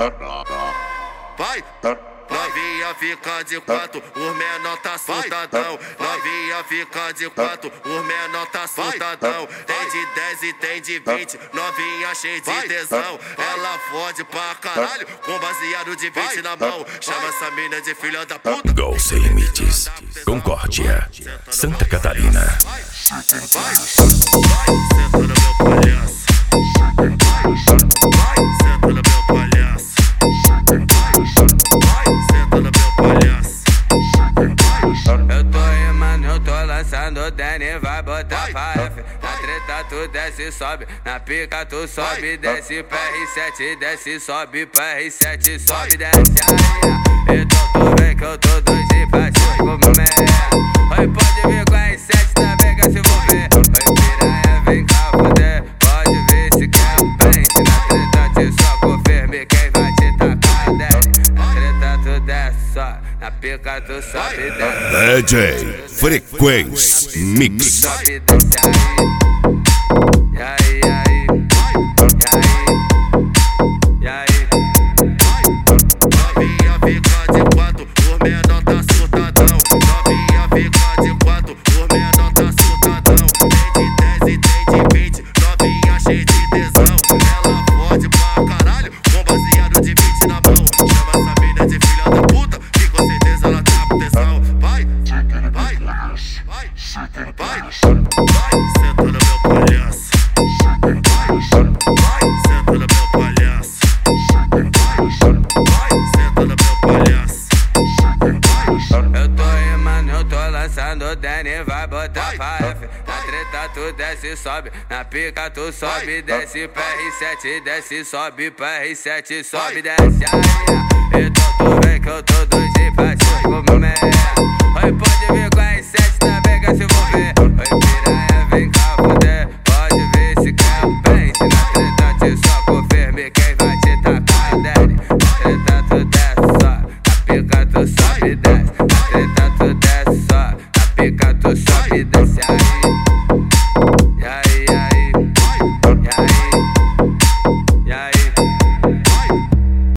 Vai, novinha fica de quatro, os menor tá soltadão. Novinha fica de quatro, os menor tá soltadão. Tem de 10 e tem de 20, novinha cheia de tesão. Ela fode pra caralho, com baseado de 20 na mão. Chama essa mina de filha da puta. Gol Sem Limites, Concórdia, Santa Catarina. Vai, senta no meu palhaço. Vai, senta no meu palhaço. Vai, senta no meu palhaço. Eu tô rimando, eu tô lançando o Danny, vai botar pra F. Na treta tu desce e sobe, na pica tu sobe, desce pra R7, desce, sobe pra R7, sobe, desce aí. Então tu vem que eu tô doidinho pra te comer. Oi, pode vir com a R7 também que eu se envolver. Oi, piranha, vem cá fuder, pode ver se quer frente. Na treta te soco firme, quem vai te tacar, Danny. Na treta tu desce, sobe, na pica tu sobe, desce. DJ Frequência Mix. Sobe, desce aí. E aí, e aí, e aí. Novinha fica de quatro, os menor tá surtadão. Novinha fica de quatro, os menor tá surtadão. Tem de 10 e tem de 20, novinha cheia de tesão. Ela fode pra caralho, com baseado de 20 na mão. Chama essa mina de filha da puta, que com certeza ela tá com tesão. Vai, vai, vai, vai, senta no meu palhaço. Vai, senta no meu palhaço. Vai, senta no meu palhaço. Eu tô rimando, eu tô lançando o Danny, vai botar pra F. Na treta tu desce e sobe, na pica tu sobe, desce pra R7, desce, sobe pra R7, sobe, desce aí. Então tu vem que eu tô doidinho pra te comer. Oi, pode vir com a R7 também que eu se envolver. Oi, piranha, vem cá fuder, pode ver se quer frente. Na treta te soco firme, quem vai te tacar, Danny. Na treta tu desce, sobe, na pica tu sobe, desce. Na treta tu desce, sobe, na pica tu sobe, desce aí.